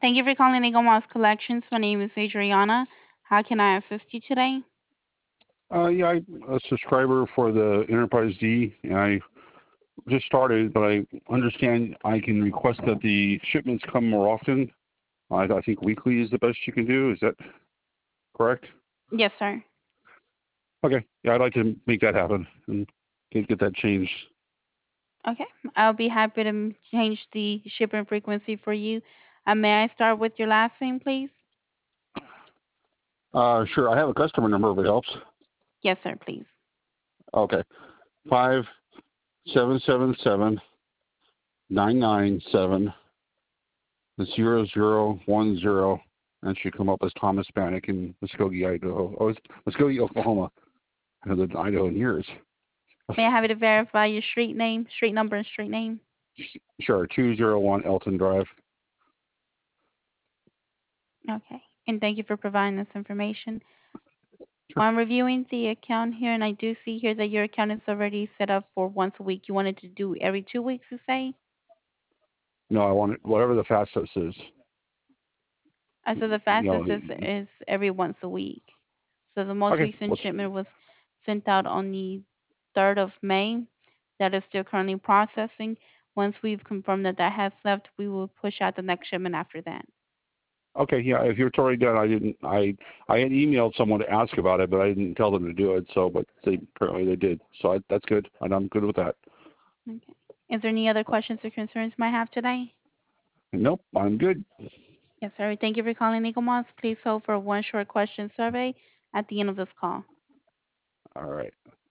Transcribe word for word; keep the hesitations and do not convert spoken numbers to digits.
Thank you for calling Eagle Moss Collections. My name is Adriana. How can I assist you today? Uh, yeah, I'm a subscriber for the Enterprise D, and I just started, but I understand I can request that the shipments come more often. I, I think weekly is the best you can do. Is that correct? Yes, sir. Okay. Yeah, I'd like to make that happen and get, get that changed. Okay. I'll be happy to m- change the shipping frequency for you. Uh, may I start with your last name, please? Uh, sure. I have a customer number if it helps. Yes, sir, please. Okay. Five seven seven seven nine nine seven zero zero one zero. That should come up as Thomas Bannock in Muskogee, Idaho. Oh, it's Muskogee, Oklahoma. I haven't lived in Idaho in years. May I have you to verify your street name, street number, and street name? Sure, two oh one Elton Drive. Okay. And thank you for providing this information. Sure. I'm reviewing the account here, and I do see here that your account is already set up for once a week. You wanted to do every two weeks, you say? No, I want it, whatever the fastest is. Uh, so the You know, fastest is, is every once a week. So the most okay, recent what's, shipment was sent out on the third of May. That is still currently processing. Once we've confirmed that that has left, we will push out the next shipment after that. okay, yeah, if you're already done, I didn't, I, I had emailed someone to ask about it, but I didn't tell them to do it, so, but they, apparently they did. So I, that's good, and I'm good with that. Okay. Is there any other questions or concerns you might have today? Nope, I'm good. Yes, sir. Thank you for calling Eagle Moss. Please hold for one short question survey at the end of this call. All right.